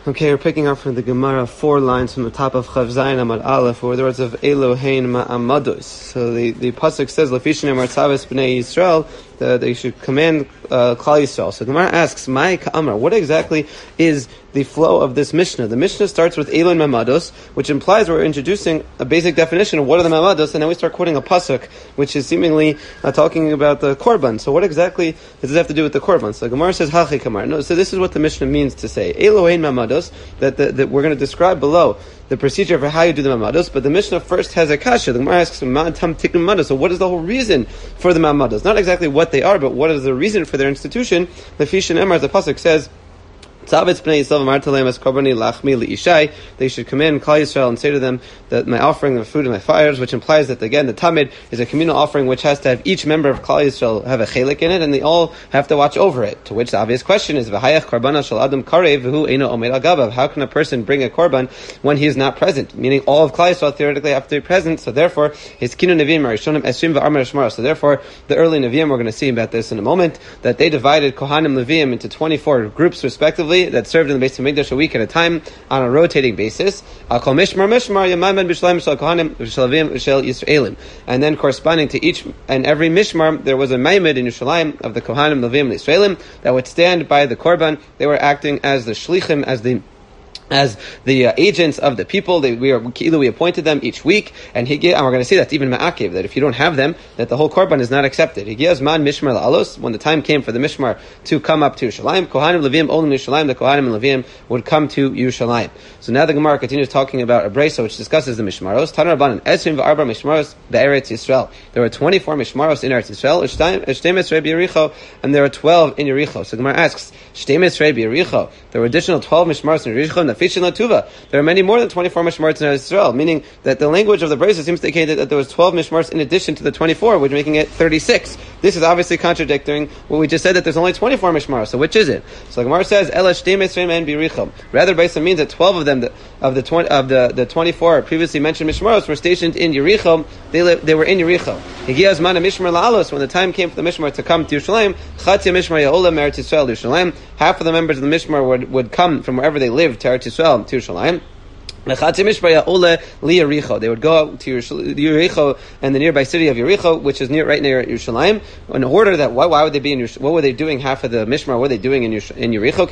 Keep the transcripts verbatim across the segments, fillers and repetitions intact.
Okay, we're picking up from the Gemara four lines from the top of Chav Zayin Amad Aleph, where the words of Elohein Ma'amados. So the, the pasuk says, Lefishin Emar Tzaves B'nei Yisrael, that they should command uh, Klal Yisrael. So the Gemara asks, Mai Ka'amar, what exactly is the flow of this Mishnah? The Mishnah starts with Elon Mamados, which implies we're introducing a basic definition of what are the Mamados, and then we start quoting a pasuk, which is seemingly uh, talking about the Korban. So what exactly does this have to do with the Korban? So the Gemara says, Hachi Kamar. No, so this is what the Mishnah means to say. Elohein Mamados, that, the, that we're going to describe below the procedure for how you do the Mamados, but the Mishnah first has a kasha. The Gemara asks, so what is the whole reason for the Mamados? Not exactly what they are, but what is the reason for their institution? The Fishin Emar, the pasuk says, they should command Klal Yisrael and say to them that my offering of food and my fires, which implies that again the Tamid is a communal offering which has to have each member of Klal Yisrael have a chelik in it, and they all have to watch over it. To which the obvious question is, how can a person bring a korban when he is not present? Meaning all of Klal Yisrael theoretically have to be present, so therefore his kinu neviim are rishonim esrim v'armar shmara. So therefore the early neviim, we're going to see about this in a moment, that they divided Kohanim Leviim into twenty-four groups respectively, that served in the Beis Hamikdash a week at a time on a rotating basis. And then corresponding to each and every mishmar, there was a maimed in Yerushalayim of the Kohanim, Levim, and Yisraelim that would stand by the korban. They were acting as the shlichim, as the as the uh, agents of the people. They, we are we appointed them each week, and he and we're going to see that's even ma'akev, that if you don't have them, that the whole korban is not accepted. He gives man mishmar la'alos, when the time came for the mishmar to come up to Yerushalayim, Kohanim Levim only Yerushalayim, the Kohanim and Levim would come to Yerushalayim. So now the Gemara continues talking about a brisa which discusses the mishmaros. Tanar Rabbanan esrim v'arba mishmaros be'eretz Yisrael. There were twenty-four mishmaros in Eretz Yisrael, shtem esrei b'Yericho, and there are twelve in Yericho. So the Gemara asks, shtem esrei b'Yericho, there were additional twelve mishmaros in Yericho, and the Fishin Latuva. There are many more than twenty-four mishmarts in Israel, meaning that the language of the brisa seems to indicate that there was twelve mishmarts in addition to the twenty-four, which making it thirty-six. This is obviously contradicting what we just said, that there's only twenty-four mishmarts. So which is it? So the Gemara says, Ela shtei mesrim en birichom. Rather, brisa means that twelve of them, the, of the twenty, of the, the twenty-four previously mentioned mishmaros, were stationed in Yericho. They li- they were in Yericho. Higiyaz mana mishmar la'alos, when the time came for the mishmar to come to Yerushalayim, chatzia mishmar ya'ola me'eretz Yisrael Yerushalayim. Half of the members of the mishmar would, would come from wherever they lived to Eretz Yisrael to Yerushalayim. They would go out to Yericho and the nearby city of Yericho, which is near, right near Yerushalayim, in order that, why, why would they be in Yerushalayim? What were they doing half of the Mishmar? What were they doing in, Yerush- in Yericho?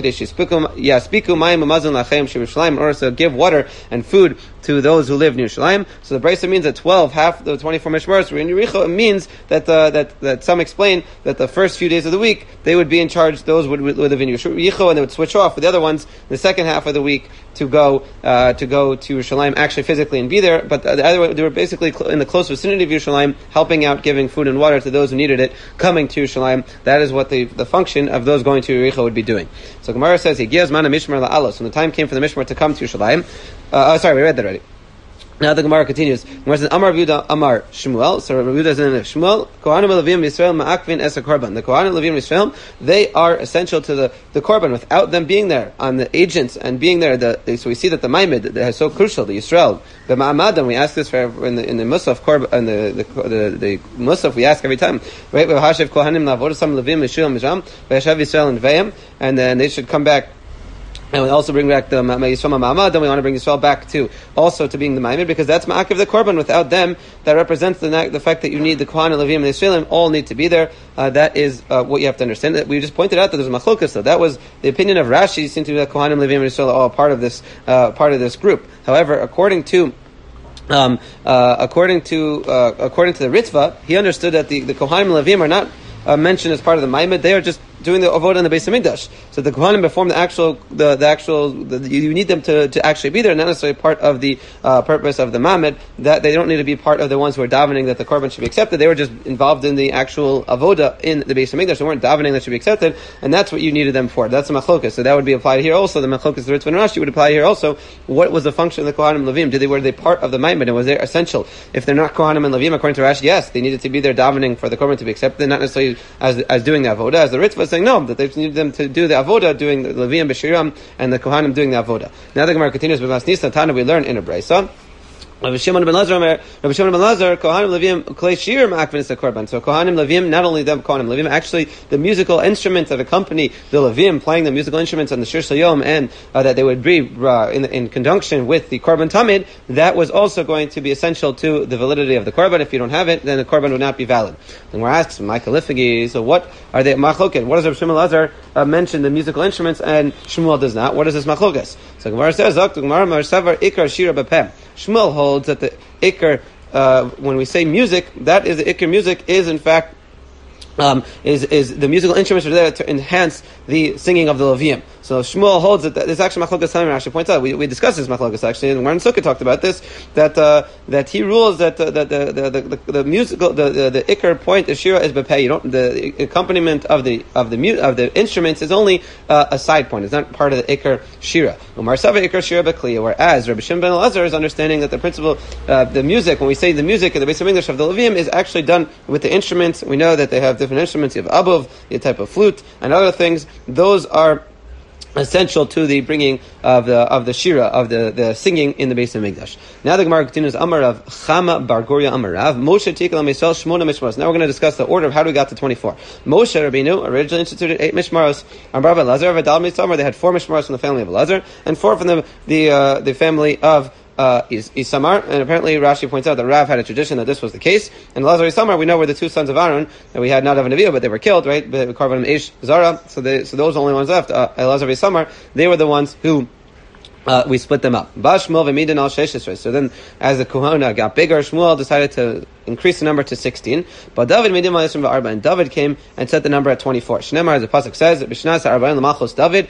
In order to give water and food to those who live in Yerushalayim. So the brisa means that twelve, half the twenty-four Mishmars were in Yericho. It means that, uh, that, that some explain that the first few days of the week, they would be in charge, those would, would live in Yericho, and they would switch off with the other ones the second half of the week to go, uh, to go to Yerushalayim, actually physically and be there, but the other way, they were basically cl- in the close vicinity of Yerushalayim, helping out, giving food and water to those who needed it, coming to Yerushalayim. That is what the, the function of those going to Yericho would be doing. So Gemara says, he gives mana mishmar la'alos. When the time came for the mishmar to come to Yerushalayim, uh, oh, sorry, we read that already. Now the Gemara continues. Gemara says, Amar Yehuda, Amar Shmuel. So Yehuda is in Shmuel. Kohanim Levim Yisrael ma'akvin es korban. The Kohanim Levim Yisrael, they are essential to the, the korban. Without them being there, on the agents and being there, the, the, so we see that the Maimed that is so crucial, the Yisrael. The Ma'amadim, we ask this for in the in the Musaf korban, in the the the, the Musaf we ask every time. Right? Hashav Kohanim Lavodasam Levim Yisrael Mijam, V'Yashav Yisrael and Veim, and then they should come back. And we also bring back the Yisrael Ma'amad, then we want to bring Yisrael back to, also to being the Ma'amid, because that's Ma'akiv the Korban. Without them, that represents the the fact that you need the Kohan, Levim, and the Yisraelim all need to be there. Uh, that is uh, what you have to understand. That we just pointed out that there's a Machlokas, so that was the opinion of Rashi, seems to be that Kohanim, Levim, and Yisrael are all part of this, uh, part of this group. However, according to Um, uh, according to uh, according to the Ritva, he understood that the, the Kohanim and Levim are not uh, mentioned as part of the Maimed. They are just doing the avodah in the Beis Hamikdash. So the Kohanim perform the actual, the, the actual, the, you need them to, to actually be there, not necessarily part of the uh, purpose of the Mamed, that they don't need to be part of the ones who are davening that the korban should be accepted. They were just involved in the actual avodah in the Beis Hamikdash. They weren't davening that should be accepted, and that's what you needed them for. That's the machlokas. So that would be applied here also. The machlokas, the Ritva and Rashi would apply here also. What was the function of the Kohanim and Levim? Did they, were they part of the Mamed, and was they essential? If they're not Kohanim and Levim, according to Rashi, yes, they needed to be there davening for the korban to be accepted, not necessarily as, as doing the avodah. As the Ritva is saying, no, that they needed them to do the avodah, doing the Levium B'Shiram, and the Kohanim doing the avodah. Now the Gemara continues with Masnisa Tana. We learn in a brisa. Rabbi Shimon ben Lazar, Rabbi Shimon ben Lazar, Kohanim Levim, Klei Shir Ma'akvin the Korban. So Kohanim Levim, not only them Kohanim Levim, actually the musical instruments that accompany the Levim, playing the musical instruments on the Shir Sayom, and uh, that they would be uh, in, in conjunction with the Korban Tamid, that was also going to be essential to the validity of the Korban. If you don't have it, then the Korban would not be valid. And we're asked, Michael Lifigi, so what are they machloket? What does Rabbi Shimon ben Lazar uh, mention the musical instruments and Shmuel does not? What is this machlokas? So Gemara says, Gemara Marsavar Ikar Shira B'Pem. Shmuel holds that the Iker, uh, when we say music, that is the Iker music is in fact um, is is the musical instruments are there to enhance the singing of the Levim. So Shmuel holds that this actually Machlokas Tamim actually points out. We, we discussed this Machlokas actually, and Warren Sukkah talked about this. That uh, that he rules that uh, that the the, the, the, the musical the, the the Iker point of Shira is bepei. You don't the accompaniment of the of the mu- of the instruments is only uh, a side point. It's not part of the Iker Shira. Umar Sava Iker Shira Bekliya. Whereas Rabbi Shimon ben Elazar is understanding that the principle uh, the music, when we say the music in the base of English of the Levim, is actually done with the instruments. We know that they have different instruments. You have abov, a type of flute, and other things. Those are essential to the bringing of the of the shira, of the, the singing in the base of Mikdash. Now the Gemara continues, Amar of Chama Bar Goria Amar Rav, Moshe Tikal Misal Shmona Mishmaros. Now we're going to discuss the order of how we got to twenty-four. Moshe Rabbeinu originally instituted eight Mishmaros. Amar Rabbi Elazar of Adal Mitzamar, they had four Mishmaros from the family of Elazar, and four from the the, uh, the family of Uh, is Isamar, and apparently Rashi points out that Rav had a tradition that this was the case. And Elazar and Isamar, we know were the two sons of Aaron that we had not of Neviah, but they were killed, right? Karvan Ish Zara. So they, so those are the only ones left. Uh, Elazar and Isamar, they were the ones who Uh, we split them up. So then, as the Kohana got bigger, Shmuel decided to increase the number to sixteen. But David made him and David came and set the number at twenty-four. Shnemar, as the pasuk says, David,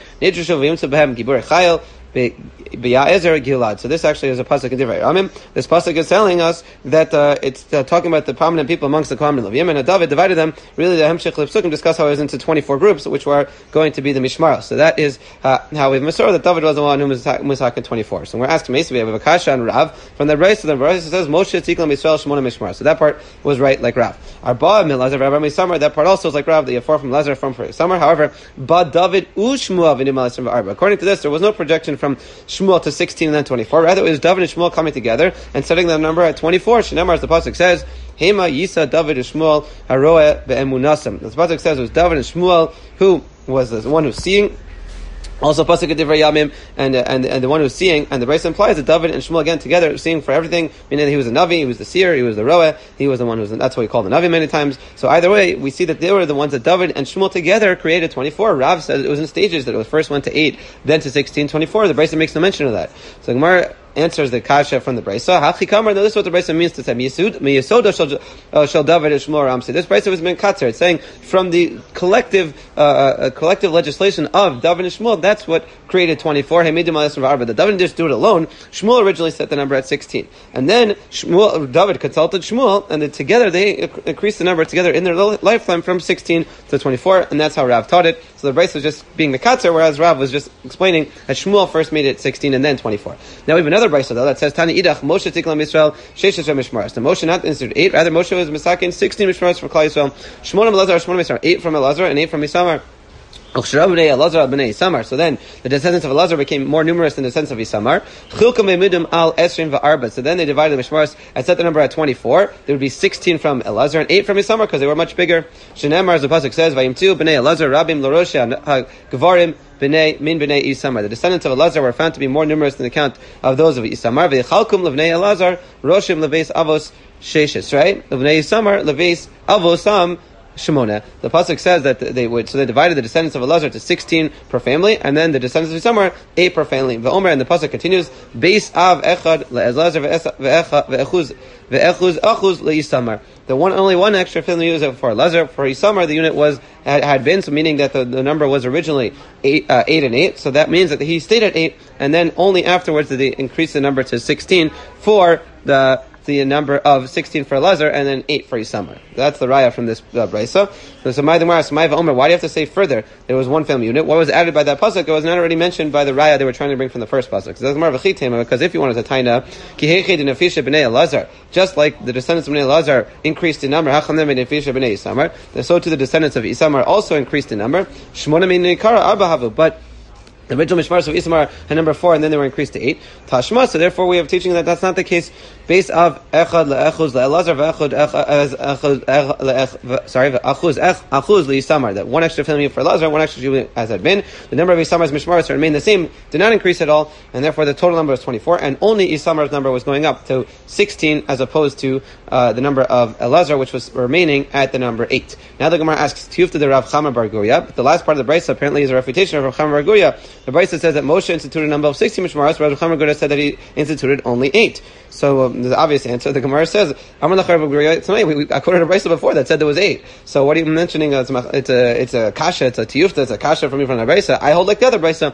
so this actually is a pasuk in Divrei Ramim. This pasuk is telling us that uh, it's uh, talking about the prominent people amongst the Kohanim and Levim, and David divided them. Really, the Hemshech Lipsukim discuss how it was into twenty-four groups, which were going to be the Mishmaros. So that is uh, how we have Masorah, that David was the one who was Musak in twenty-four. So we're asking Mesa, we have a Kasha and Rav from the Reis. So the Reis says Moshe Tiklam Yisrael Shmona Mishmar. So that part was right, like Rav. Arba Milazar Rabbi Samar. That part also is like Rav. The four from Lazar, from Samar. However, Ba David Ushmuel V'Nimalas Arba. According to this, there was no projection from Shmuel to sixteen and then twenty-four. Rather, it was David and Shmuel coming together and setting the number at twenty-four. Shnemar, as the pasuk says, Hema Yisa David and Shmuel Haroeh Be'emunasam. The pasuk says it was David and Shmuel who was the one who's seeing. Also, pasuk of Divrei Yamim, and uh, and and the one who's seeing, and the Brisa implies that David and Shmuel again together seeing for everything, meaning that he was the Navi, he was the seer, he was the Roeh, he was the one who was. That's what we call the Navi many times. So either way, we see that they were the ones that David and Shmuel together created twenty-four. Rav said it was in stages, that it was first went to eight, then to sixteen, twenty-four. The Brisa makes no mention of that. So Gemara answers the kasha from the Brisa. Hachi Kamar. Now this is what the Brisa means to say. Miyasoda shall David and Shmuel Ram. This Brisa was min katzer. It's saying from the collective uh, uh, collective legislation of David and Shmuel. That's what created twenty-four. Hamidim alas from Arba. The David didn't just do it alone. Shmuel originally set the number at sixteen, and then Shmuel, David consulted Shmuel, and then together they increased the number together in their lifetime from sixteen to twenty-four, and that's how Rav taught it. So the Brisa was just being the katzer, whereas Rav was just explaining that Shmuel first made it sixteen and then twenty-four. Now we have another Brisa though that says Tani Idach Moshe Tiklam Yisrael Sheshes Mishmaros. The Moshe not instituted eight, rather Moshe was misakin sixteen Mishmaros from Klal Yisrael. Shmona Elazar, Shmona Mishmar, eight from Elazar and eight from Isamar. So then the descendants of Elazar became more numerous than the descendants of Isamar. So then they divided the Mishmaros and set the number at twenty-four. There would be sixteen from Elazar and eight from Isamar because they were much bigger. Shenemar, as the pasuk says, Vayimtu b'nei Elazar rabim l'rosha gvarim b'nei min b'nei Isamar. The descendants of Elazar were found to be more numerous than the count of those of Isamar. V'yichalkum l'vnei Elazar roshim leveis avos sheshes. Right? L'vnei Isamar leveis avosam Shemona. The pasuk says that they would, so they divided the descendants of Elazar to sixteen per family, and then the descendants of Isamar eight per family. V'omer, and the pasuk continues, Beis av echad leElazar ve'echuz ve'echuz achuz leIsamar. The one, only one extra family was for Elazar. For Isamar, the unit was had, had been, so meaning that the, the number was originally eight, uh, eight and eight. So that means that he stayed at eight, and then only afterwards did they increase the number to sixteen for the. the number of sixteen for Elazar, and then eight for Isamar. That's the raya from this uh, brisa. So, so my Gemara, so my Omer, why do you have to say further? There was one family unit. What was added by that pasuk? It was not already mentioned by the raya they were trying to bring from the first pasuk. So that's more of a chitema, because if you wanted to taina, kiheched in afisha b'nei Elazar, just like the descendants of b'nei Elazar increased in number, hachamem in afisha b'nei Isamar, so too the descendants of Isamar also increased in number. Shmona min nikara arba havu, but The original Mishmaros of Isamar had number four, and then they were increased to eight. Tashma, so therefore we have teaching that that's not the case based of Echad le'echuz le'elazar ve'echud echad sorry ve'achuz achuz le'isamar, that one extra family for Elazar, one extra Jew as had been. The number of Isamar's Mishmaros remained the same, did not increase at all, and therefore the total number is twenty-four, and only Isamar's number was going up to sixteen as opposed to uh, the number of Elazar, which was remaining at the number eight. Now the Gemara asks, Tiyufta de Rav Chama bar Guria, but the last part of the Brisa apparently is a refutation of Rav Chama bar Guria. The Brisa says that Moshe instituted a number of sixty Mishmaros, Rav Chama bar Guria said that he instituted only eight. So um, the obvious answer, the Gemara says, Amar Lach Rav Guria, tonight we, we, I quoted a Brisa before that said there was eight. So what are you mentioning? Uh, it's, a, it's a it's a kasha, it's a tiyufta, it's a kasha from me from the Brisa. I hold like the other Brisa.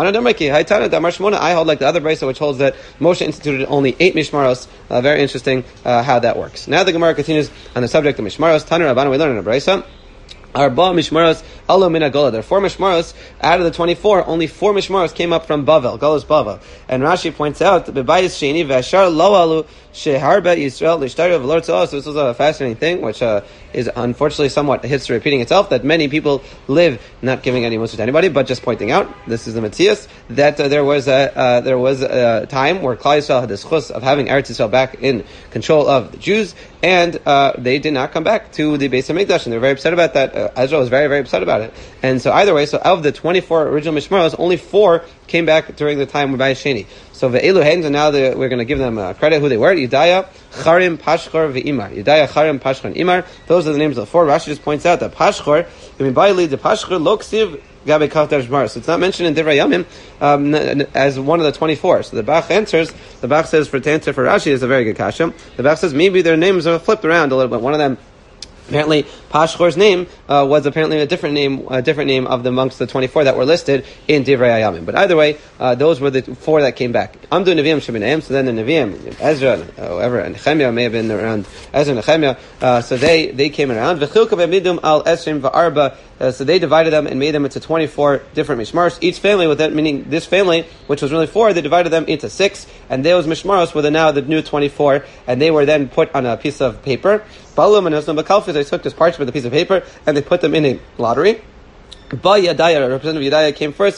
I hold like the other Brisa, which holds that Moshe instituted only eight Mishmaros. Uh, very interesting uh, how that works. Now the Gemara continues on the subject of Mishmaros. Tanur Rabbanu, we learn in the Brisa. Arba Mishmaros Alo Min Agola. There are four Mishmaros out of the twenty-four. Only four Mishmaros came up from Bavel, Golos Bavel. And Rashi points out Bebayis Sheni Vashar Lo Alu Sheharba Yisrael Lishtari of Lord. So this is a fascinating thing, which uh, is unfortunately somewhat history repeating itself. That many people live not giving any mussar to anybody, but just pointing out this is the Matthias that uh, there was a uh, there was a time where Klal Yisrael had the schus of having Eretz Yisrael back in control of the Jews, and uh, they did not come back to the Beis Hamikdash, and they were very upset about that. Uh, Ezra was very very upset about it, and so either way, so of the twenty-four original Mishmaros, only four came back during the time of Bayis Sheni. So ve'elu hen, and now the, we're going to give them uh, credit who they were. Yedaya, Charim, Pashchor, ve'imar. Yedaya, Charim, Pashchor, and Imar. Those are the names of the four. Rashi just points out that Pashchor, the Pashchor, Loksiv, Gabe Kaftar Shmar. So it's not mentioned in Divrei Yamim um, as one of the twenty-four. So the Bach answers, the Bach says for to answer for Rashi is a very good kasha. The Bach says maybe their names are flipped around a little bit. One of them, apparently, Pashchor's name uh, was apparently a different name, a different name of the amongst the twenty-four that were listed in Divrei Hayamim. But either way, uh, those were the four that came back. Amdu Nevi'im Sheminayim. So then the Nevi'im, Ezra, uh, whoever, and Nehemiah may have been around. Ezra and Nehemiah. Uh, so they they came around. V'chilka v'midum al esrim v'arba. So they divided them and made them into twenty-four different mishmaros. Each family, with that meaning this family, which was really four, they divided them into six, and those mishmaros were the, now the new twenty-four, and they were then put on a piece of paper. Balum and Osnam Bakalfis, they took this parchment, a piece of paper, and they put them in a lottery. Ba Yadaya, Representative Yadaya came first.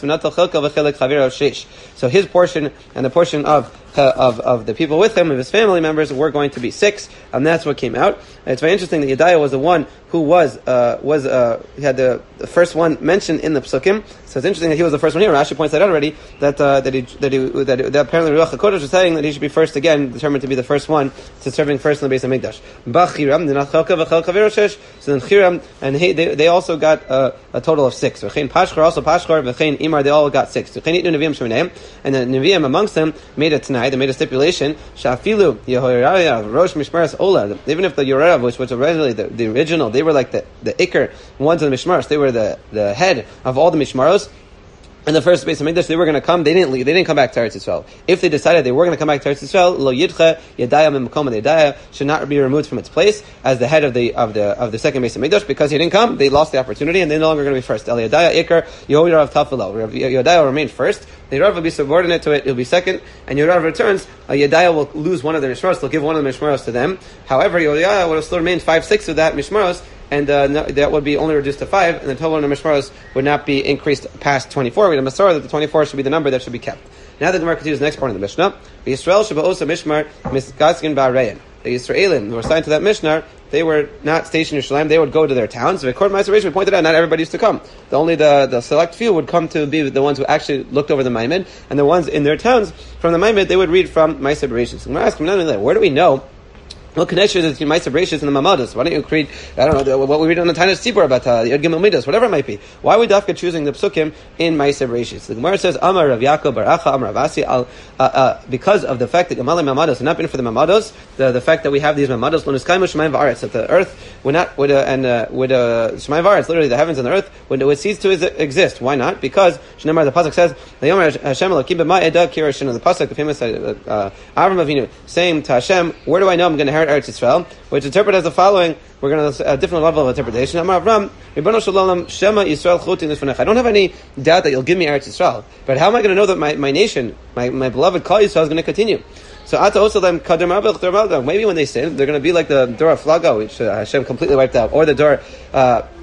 So his portion and the portion of uh, of of the people with him, of his family members, were going to be six, and that's what came out. And it's very interesting that Yadaya was the one who was uh, was uh, he had the, the first one mentioned in the Psukim. So it's interesting that he was the first one here. Rashi points that out already that uh, that he that he that, that apparently Ruach HaKodesh was saying that he should be first again, determined to be the first one to serving first in the Beis Hamikdash. Bachiram, so then Chiram and he, they they also got uh, a total of six. V'chein Pashchor, also Pashchor, V'chein Imar, they all got six. V'chein Itnu Nevi'im Sheminayim, and the Nevi'im amongst them made a tonight. They made a stipulation. Shafilu Yehoyarav Rosh Mishmaras Ola. Even if the Yorav, which was originally the, the original, they were like the the Iker ones of the Mishmaros. They were the the head of all the Mishmaros. In the first Beis Hamikdash, they were going to come. They didn't leave. They didn't come back to Eretz Yisrael. If they decided they were going to come back to Eretz Yisrael, lo yidcha yadaya mimkom, and yadaya should not be removed from its place as the head of the of the of the second Beis Hamikdash, because he didn't come. They lost the opportunity, and they're no longer going to be first. El yadaya ikar Yehoyarav tafelo. Yadaya will remain first. The Yerav will be subordinate to it. He'll be second, and Yerav returns. Uh, Yadaya will lose one of the mishmaros. They'll give one of the mishmaros to them. However, Yadaya will still remain five six of that mishmaros. And uh, no, that would be only reduced to five, and the total number of mishmaros would not be increased past twenty-four. We have a Masorah that the twenty-four should be the number that should be kept. Now the Gemara continues the next part of the Mishnah. The Yisrael should also mishmar misgaskin ba'arein. The Yisraelim who were assigned to that Mishnah, they were not stationed in Yerushalayim. They would go to their towns. So according to my observation, we pointed out not everybody used to come. The only the, the select few would come to be the ones who actually looked over the Maimid, and the ones in their towns from the Maimid they would read from Ma'aseh Bereshis. So I'm going to ask them, where do we know what connection is between Ma'aseh Bereshis and the Mamados? Why don't you read, I don't know, what we read on the Taanis Tzibur about uh, the Yod Gimel Midas, whatever it might be. Why are we dafka choosing the Psukim in Ma'aseh Bereshis? The Gemara says, Amar Rav Yaakov Bar Acha, Amar Rav Asi, al, uh, uh, because of the fact that Gamalei Mamados have not been for the Mamados, the, the fact that we have these Mamados, Lo Niskaymu Shemayim V'aretz, that the earth would not, would, uh, and, uh, would, uh, Shemayim V'aretz, literally the heavens and the earth, would, would cease to exist. Why not? Because, Shnemar, the Pasuk says, V'yomer Hashem Elokim B'ma Eda Kir Hashem, the Pasuk, the famous, uh, uh, Avram Avinu, saying to Hashem, where do I know I'm going to inherit Eretz Yisrael? Which interpret as the following. We're going to a different level of interpretation. Amar Avram, Ribono Shel Olam, Shema Yisrael Chutin Lifnech. I don't have any doubt that you'll give me Eretz Yisrael, but how am I going to know that my, my nation, my, my beloved Klal Yisrael, is going to continue? So Ata Osalem Kader Mabel Chder Malga. Maybe when they sin, they're going to be like the Dor Flaga, which uh, Hashem completely wiped out, or the Dor. Uh,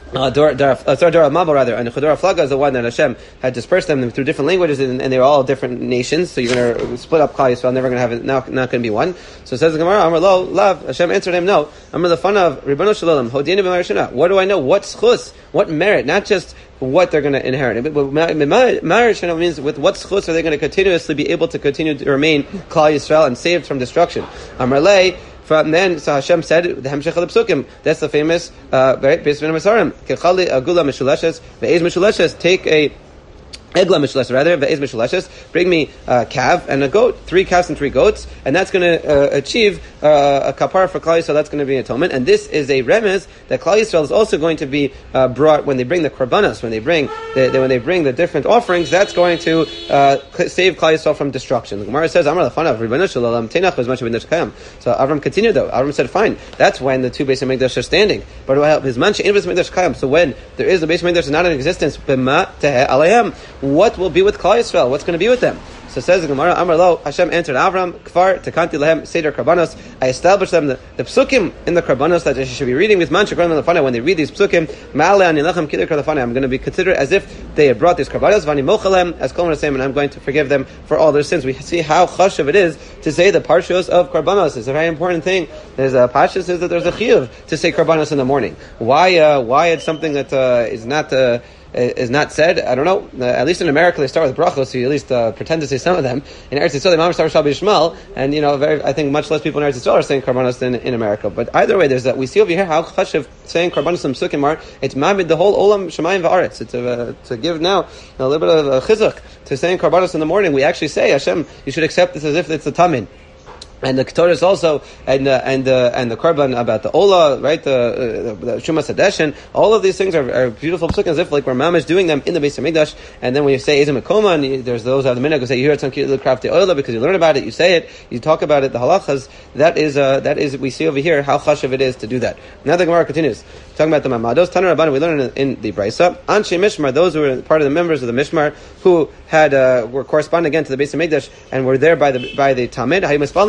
Uh, Dora, Dora, uh, sorry, Dora Mabel rather, and Chedora Flaga is the one that Hashem had dispersed them through different languages, and, and they were all different nations. So you're going to split up Klal Yisrael, never going to have it, now not going to be one. So it says the Gemara, Amar Lo, Lav. Hashem answered him, no. Amar the fun of Ribbonu Shalom, Hodini b'Marishana. What do I know? What schus? What merit? Not just what they're going to inherit. But Marishana means with what schus are they going to continuously be able to continue to remain Klal Yisrael and saved from destruction? Amar Le. From then, so Hashem said, the Hemshech of the Psukim, that's the famous, uh, right, Beis Min HaMasarim, Kechali Agula Meshuleshes, Ve'ez Meshuleshes, take a Egla Mishuleshes, rather, Ve'ez Mishuleshes, bring me a calf and a goat, three calves and three goats, and that's going to uh, achieve uh, a kapara for Klal Yisrael, that's going to be an atonement, and this is a remez that Klal Yisrael is also going to be uh, brought, when they bring the korbanos, when they bring the, the, when they bring the different offerings, that's going to uh, save Klal Yisrael from destruction. The Gemara says, Amar Lefanav, Ribbonu Shalom, Tenach was much of B'nei Kayam. So Avram continued though, Avram said, fine, that's when the two Beis HaMikdash are standing, but his mancha in Beis HaMikdash Kayam, so when there is the Beis HaMikdash not in existence, B'ma Teheh Alehem, what will be with Klal Yisrael? What's going to be with them? So says the Gemara, Amar Lo, Hashem answered Avram, Kfar, Tekanti Lehem, Seder Karbanos. I established them the, the psukim in the Karbanos that they should be reading with Mancha Kran Lefana. When they read these psukim, Ma'ale Ani Lechem Kider Lefana. I'm going to be considered as if they had brought these Karbanos, Vani Mochalem, as Kol Rasem, and I'm going to forgive them for all their sins. We see how chashuv it is to say the parshos of Karbanos. It's a very important thing. There's a parshas says that there's a chiyuv to say Karbanos in the morning. Why? Uh, why it's something that uh, is not. Uh, is not said. I don't know. Uh, at least in America, they start with brachos, so you at least uh, pretend to say some of them. In Eretz Yisrael, the Imam start with Shabbat Yishmael, and you know, very, I think much less people in Eretz Yisrael are saying karbanos than in America. But either way, there's that. We see over here how chashuv saying karbanos and psukim are. It's mamid the whole olam shemayim va'aretz. It's a, to give now a little bit of a chizuk to saying karbanos in the morning. We actually say, Hashem, you should accept this as if it's a tamin. And the Ketores also, and uh, and uh, and the Korban about the Ola, right? The, uh, the Shumas Hadeshin. All of these things are, are beautiful psukim, as if like we're mamish doing them in the Beis HaMikdash. And then when you say Ezem Ekoma, and there's those out of the minhag who say you hear it on the craft the Ola because you learn about it, you say it, you talk about it. The halachas. That is uh, that is we see over here how chashuv it is to do that. Now the Gemara continues talking about the Mamados. Tanur Rabban, we learn in, in the Brisa. Anshe Mishmar, those who were part of the members of the Mishmar who had uh, were corresponding again to the Beis HaMikdash and were there by the by the Tamid.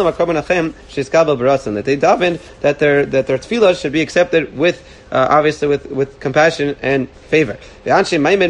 That they davened that their that their tefillah should be accepted with uh, obviously with, with compassion and favor. And those who are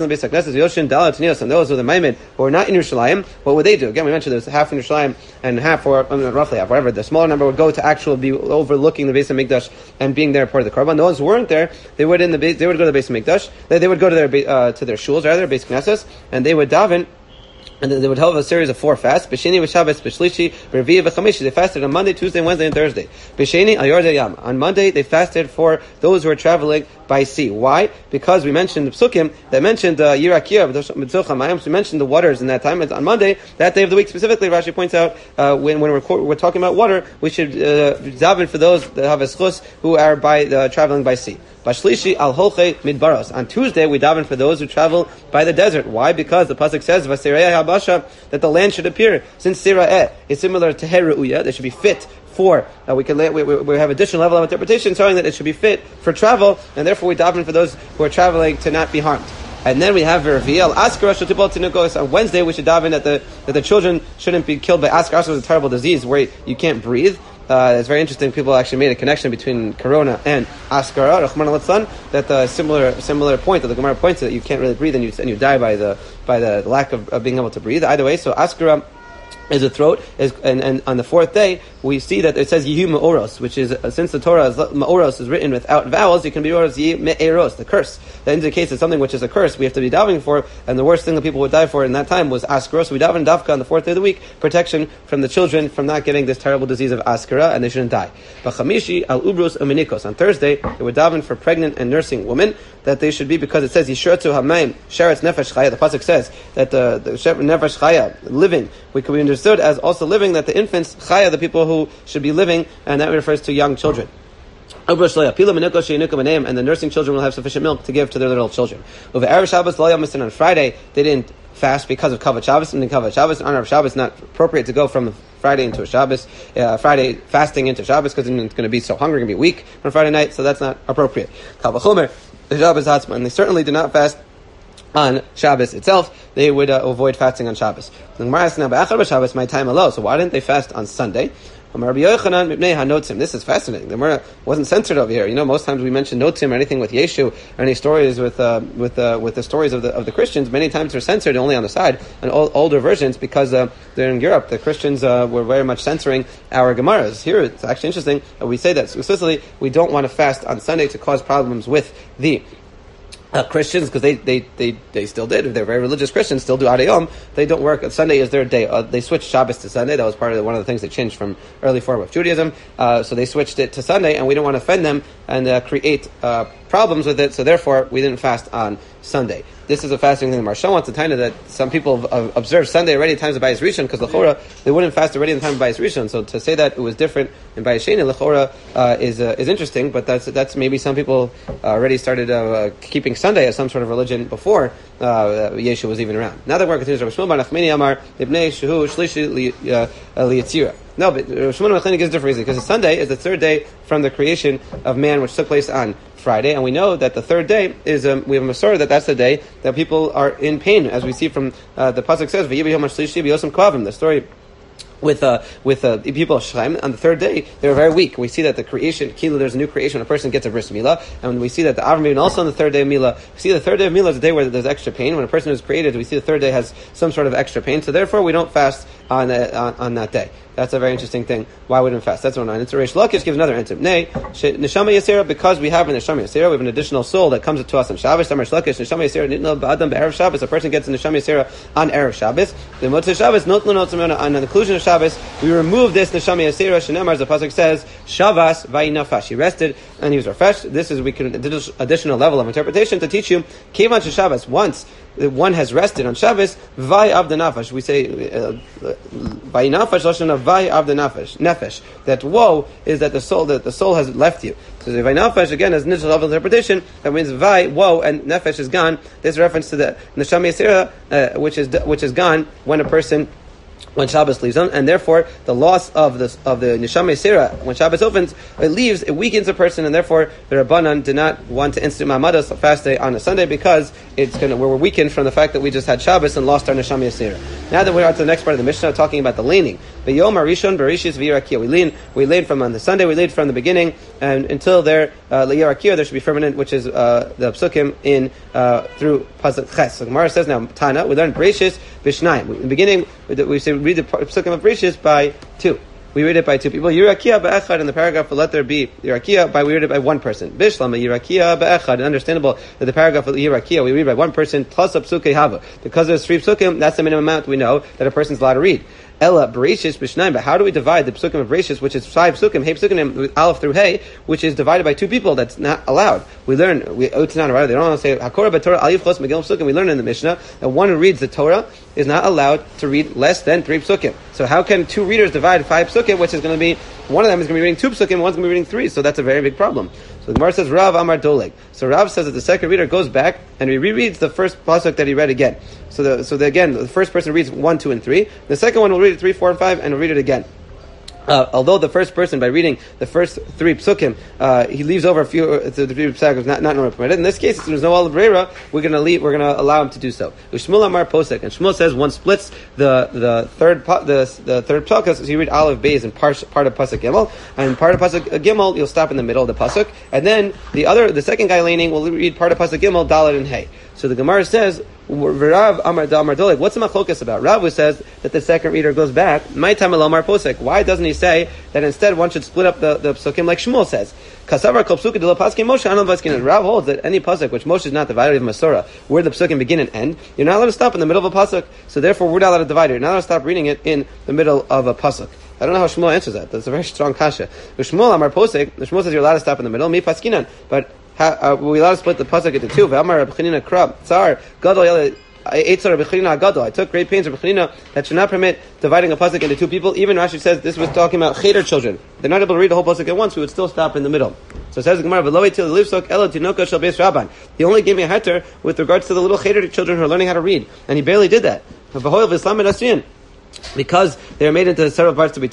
the Maimed who are not in Yerushalayim, what would they do? Again, we mentioned there's half in Yerushalayim and half, or I mean, roughly half, whatever. The smaller number would go to actually be overlooking the Beis HaMikdash and being there part of the Korban. The ones who weren't there, they would in the they would go to the Beis HaMikdash. They, they would go to their uh, to their shuls, rather, Beis Knesses, and they would daven. And they would have a series of four fasts. B'sheni, v'Shabbos, b'Shlishi, b'Revi'ah, v'Chamishi. They fasted on Monday, Tuesday, Wednesday, and Thursday. B'sheni, al Yordei Yam. On Monday, they fasted for those who are traveling by sea. Why? Because we mentioned the psukim that mentioned Yirakiyah, we mentioned the waters in that time. It's on Monday, that day of the week specifically. Rashi points out uh, when, when we're, we're talking about water, we should uh, daven for those that have a schus who are by uh, traveling by sea. Bashlishi al holche midbaros. On Tuesday, we daven for those who travel by the desert. Why? Because the pasuk says Vasirayah habasha that the land should appear. Since Sira'eh is similar to Heru'ya, they should be fit for. Uh, we can we, we, we have additional level of interpretation showing that it should be fit for travel, and therefore we daven for those who are traveling to not be harmed. And then we have Revi'al Askara Shutibal Tinukos. On Wednesday, we should daven that the that the children shouldn't be killed by Askara. Askara is a terrible disease where you can't breathe. Uh, it's very interesting. People actually made a connection between Corona and Askara, Rahman al-Tzan, that the similar similar point that the Gemara points to, that you can't really breathe and you and you die by the by the lack of, of being able to breathe. Either way, so Askara is a throat, is, and, and on the fourth day we see that it says Yehu Ma'oros, which is uh, since the Torah is, Ma'oros is written without vowels, you can be Ma'oros Yehu Me'eros, the curse. That indicates that something which is a curse we have to be davening for, and the worst thing that people would die for in that time was Askara. So we daven Davka on the fourth day of the week, protection from the children from not getting this terrible disease of Askara, and they shouldn't die. B'chamishi al Ubrus Uminikos. On Thursday, they would daven for pregnant and nursing women, that they should be, because it says Yishurtu Hamaim Sheretz Nefesh Chaya. The pasuk says that the, the Nefesh Chaya, living, we could be understood as also living, that the infants Chaya, the people who should be living, and that refers to young children. And the nursing children will have sufficient milk to give to their little children. On Friday, they didn't fast because of Kavod Shabbos, and in Kavod Shabbos, in honor of Shabbos, not appropriate to go from Friday into a Shabbos, uh, Friday fasting into Shabbos, because it's going to be so hungry, going to be weak on Friday night, so that's not appropriate. Kavachomer, the Shabbos Hatzma, and they certainly did not fast on Shabbos itself. They would uh, avoid fasting on Shabbos. My time alone. So why didn't they fast on Sunday? This is fascinating. The Gemara wasn't censored over here. You know, most times we mention notim or anything with Yeshu or any stories with uh, with uh, with the stories of the of the Christians. Many times they're censored only on the side and old, older versions because uh, they're in Europe. The Christians uh, were very much censoring our Gemaras. Here, it's actually interesting. Uh, we say that explicitly. We don't want to fast on Sunday to cause problems with the Uh, Christians, because they, they, they, they still did. If they're very religious Christians, still do Adayom. They don't work. Sunday is their day. Uh, they switched Shabbos to Sunday. That was part of the, one of the things they changed from early form of Judaism. Uh, so they switched it to Sunday, and we don't want to offend them and uh, create uh, problems with it. So therefore, we didn't fast on Sunday. This is a fasting thing. The Marsha wants to tell you that some people uh, observe Sunday already in times of Bayis Rishon because Lechora they wouldn't fast already in the time of Bayis Rishon. So to say that it was different in Bayis Sheni, Lechora uh, is uh, is interesting. But that's that's maybe some people uh, already started uh, keeping Sunday as some sort of religion before uh, Yeshu was even around. Now that we're continuing, Rabbi Shmuel bar Nachmani Amar Ibnei Shehu Shlishi Liyitzira. No, but Shmuel bar Nachmani gives a different reason because Sunday is the third day from the creation of man, which took place on Friday, and we know that the third day is um, we have a Masorah that that's the day that people are in pain, as we see from uh, the pasuk says the story with uh, with uh, the people of Shem. On the third day, they were very weak. We see that the creation, Kilo, there's a new creation. A person gets a bris milah, and we see that the Avram also on the third day of milah. We see the third day of milah is the day where there's extra pain. When a person is created, we see the third day has some sort of extra pain. So therefore, we don't fast on uh, on, on that day. That's a very interesting thing. Why wouldn't we fast? That's one. And Reish Lakish gives another answer. Nay, Neshama Yasera, because we have an Neshama Yasera, we have an additional soul that comes to us on Shabbos. Reish Lakish, Neshama Yasera, Nitna Ba'adam Be'erev Shabbos. A person gets an Neshama Yasera on Erev Shabbos. The Motzei Shabbos, Notlu Notzimona, on the conclusion of Shabbos, we remove this Neshama Yasera. Shenemar, as the pasuk says, Shavas Vayinafash. He rested and he was refreshed. This is we can additional level of interpretation to teach you. Kevan Shabbos. Once one has rested on Shabbos, Vay Avda Nafash. We say Vay Nafash Lashon of Vay Avda Nafesh. Nefesh. That woe is that the soul that the soul has left you. So the Vay Nafash again has initial level of interpretation. That means Vay woe and Nefesh is gone. This reference to the Neshama Yasera, uh, which is which is gone when a person. When Shabbos leaves them, and therefore the loss of the of the Neshama Yasera when Shabbos opens, it leaves, it weakens a person, and therefore the Rabbanan did not want to institute Ma'amadas fast day on a Sunday because it's going to we're weakened from the fact that we just had Shabbos and lost our Neshama Yasera. Now that we're on to the next part of the Mishnah, talking about the laning. The Yom Arishon Berishis V'Yirakia. We lean, we laid from on the Sunday, we laid from the beginning, and until there L'Yirakia, there should be permanent, which is uh, the Psukim in uh, through Pasuk Ches. So Gemara says now Tana, we learned Berishis B'Shnayim. In the beginning, we say read the Psukim of Bereshis by two. We read it by two people. Yirakia ba'echad in the paragraph, let there be Yirakia, by we read it by one person. Bishlama Yirakia ba'echad. And understandable that the paragraph of Yirakia we read by one person plus a psukei hava. Because there's three psukim, that's the minimum amount we know that a person's allowed to read. Ella Bereshis b'shnayim. But how do we divide the psukim of Bereshis, which is five psukim, hey psukim with aleph through hey, which is divided by two people? That's not allowed. We learn. We it's not right. They don't want to say hakora b'torah alif chos megillah psukim. We learn in the Mishnah that one who reads the Torah is not allowed to read less than three psukim. So how can two readers divide five psukim, which is going to be one of them is going to be reading two psukim, one's going to be reading three. So that's a very big problem. So the Gemara says Rav Amar Doleg. So Rav says that the second reader goes back and he rereads the first pasuk that he read again. So the so the, again the first person reads one, two, and three. The second one will read it three, four, and five, and will read it again. Uh, although the first person, by reading the first three psukim, uh, he leaves over a few, uh, the three psukim, not, not normally permitted. In this case, since there's no alabrera, we're going to leave, we're going to allow him to do so. Shmuel Amar Posek, and Shmuel says one splits the, the third, the, the third psukim, so you read Aleph Beis and part, part of Pasuk Gimel, and part of Pasuk Gimel, you'll stop in the middle of the Pasuk, and then the other, the second guy laning will read part of Pasuk Gimel, Dalet and Hey. So the Gemara says, Rav Amar Damar Doleg. What's the machlokas about? Rav says that the second reader goes back. My time Amar Posek. Why doesn't he say that instead one should split up the, the psukim like Shmuel says? Kasavar kol psukim de la paskin Moshe anal paskin. Rav holds that any pasuk which Moshe is not divided of Masorah, where the psukim begin and end, you're not allowed to stop in the middle of a pasuk. So therefore, we're not allowed to divide it. You're not allowed to stop reading it in the middle of a pasuk. I don't know how Shmuel answers that. That's a very strong kasha. With Shmuel Amar Posek, Shmuel says you're allowed to stop in the middle. Me paskinan, but How, uh, we allowed to split the pasuk into two. V'amar Reb Chanina Krab Tsar Gadol Yale Eitzar Reb Chanina Gadol. I took great pains Reb Chanina that should not permit dividing a pasuk into two people. Even Rashi says this was talking about cheder children. They're not able to read the whole pasuk at once. We would still stop in the middle. So it says the Gemara V'lo Eitil Livsok Elo Tinoka Shel Beis Rabban. He only gave me a heter with regards to the little cheder children who are learning how to read, and he barely did that. V'hoil V'Islam Edasrian. Because they are made into several parts to be taught,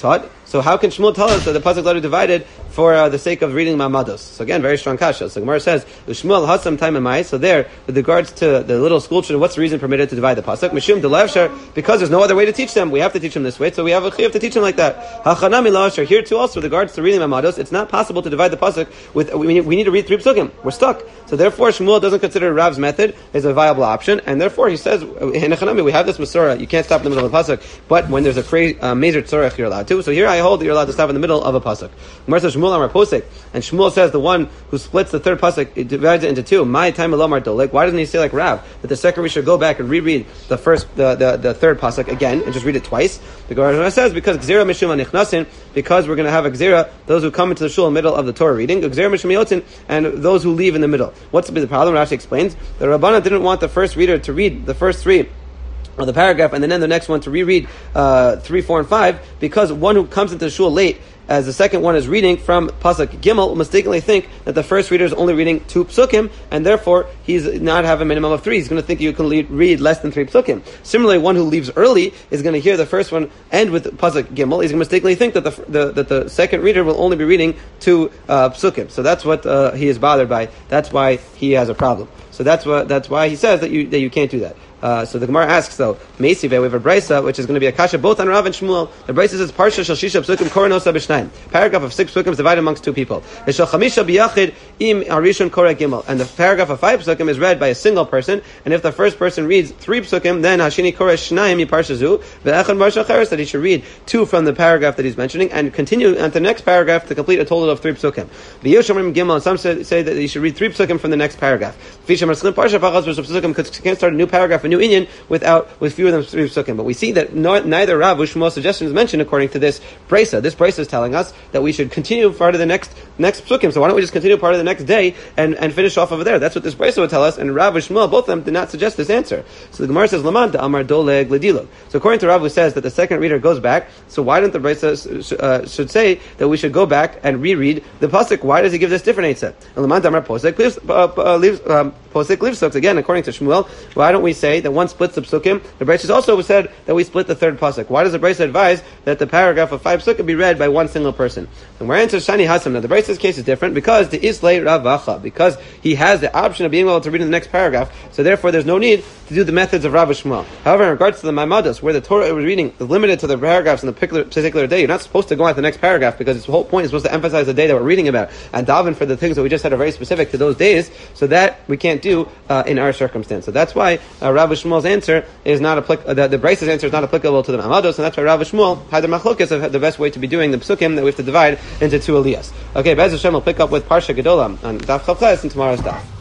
So how can Shmuel tell us that the pasuk letter divided for uh, the sake of reading Mamados? So again, very strong kasha. So Gemara says, Shmuel hasam time amai. So there, with regards to the little school children, what's the reason permitted to divide the pasuk? Mishum delevshar, because there's no other way to teach them. We have to teach them this way, so we have a chiyuv to teach them like that. Hachanami la'ashar. Here too, also with regards to reading Mamados, it's not possible to divide the pasuk with. We need, we need to read three psukim. We're stuck. So therefore, Shmuel doesn't consider Rav's method as a viable option, and therefore he says, in Hachanami, we have this Masorah. You can't stop in the middle of the pasuk, but when there's a cra- uh, major tzorech, you're allowed to. So here I hold that you're allowed to stop in the middle of a pasuk. Gemara says Shmuel Amar Posek, and Shmuel says the one who splits the third pasuk, it divides it into two. My time Alomar Dolek. Why doesn't he say like Rav that the second we should go back and reread the first, the, the, the third pasuk again and just read it twice? The Gemara says because Gzera Mishum Anichnasin, because we're going to have a Gzera, those who come into the shul in the middle of the Torah reading, Gzera Mishum Yotzin, and those who leave in the middle. What's the problem? Rashi explains the Rabbana didn't want the first reader to read the first three of the paragraph and then the next one to reread uh, three, four, and five, because one who comes into the shul late, as the second one is reading from Pasuk Gimel, will mistakenly think that the first reader is only reading two psukim, and therefore he's not have a minimum of three. He's going to think you can lead, read less than three psukim. Similarly, one who leaves early is going to hear the first one end with Pasuk Gimel. He's going to mistakenly think that the, the that the second reader will only be reading two uh, psukim. So that's what uh, he is bothered by. That's why he has a problem. So that's what that's why he says that you that you can't do that. Uh, so the Gemara asks though, Meisive, we have a brisa which is going to be a kasha both on Rav and Shmuel. The brisa says Parsha shel shisha psukim koranosa b'shnayim. Paragraph of six psukim is divided amongst two people. Shel chamisha biyachid im arishon korah gimel. And the paragraph of five psukim is read by a single person. And if the first person reads three psukim, then hashini korah shnayim yiparsha zu ve'echad marsha cheres, that he should read two from the paragraph that he's mentioning and continue on the next paragraph to complete a total of three psukim. V'yoshamrim gimel, and some say, say that he should read three psukim from the next paragraph. Fishamar slim parsha pachas v'shapsukim, because you can't start a new paragraph, new inyan without with fewer than three psukim. But we see that not, neither Rav or Shmuel's suggestion is mentioned according to this brisa. This brisa is telling us that we should continue part of the next next psukim. So why don't we just continue part of the next day and, and finish off over there? That's what this brisa would tell us. And Rav and Shmuel, both of them, did not suggest this answer. So the Gemara says Laman da Amar Doleg Ledilo. So according to Rav, who says that the second reader goes back, so why didn't the brisa uh, should say that we should go back and reread the pasuk? Why does he give this different answer? And Laman da Amar Posek leaves uh, leaves um, Posek leaves again. According to Shmuel, why don't we say that one splits the psukim? The Brisa also said that we split the third pasuk. Why does the Brisa advise that the paragraph of five psukim be read by one single person? And we're into Shani Hasam. Now the Brisa's case is different because the Islay Ravacha, because he has the option of being able to read in the next paragraph, so therefore there's no need to do the methods of Rav Shmuel. However, in regards to the Maimados, where the Torah was reading is limited to the paragraphs in the particular, particular day, you're not supposed to go at the next paragraph because its whole point is supposed to emphasize the day that we're reading about and daven for the things that we just said are very specific to those days, so that we can't do uh, in our circumstance. So that's why uh, Rav Shmuel's answer is not applicable. Uh, the, the Brisa's answer is not applicable to the Maimados, and that's why Rav Shmuel had the machlokes of the best way to be doing the psukim that we have to divide into two aliyahs. Okay, Be'ez Hashem will pick up with Parsha Gedolah on Daf Chavches in tomorrow's Daf.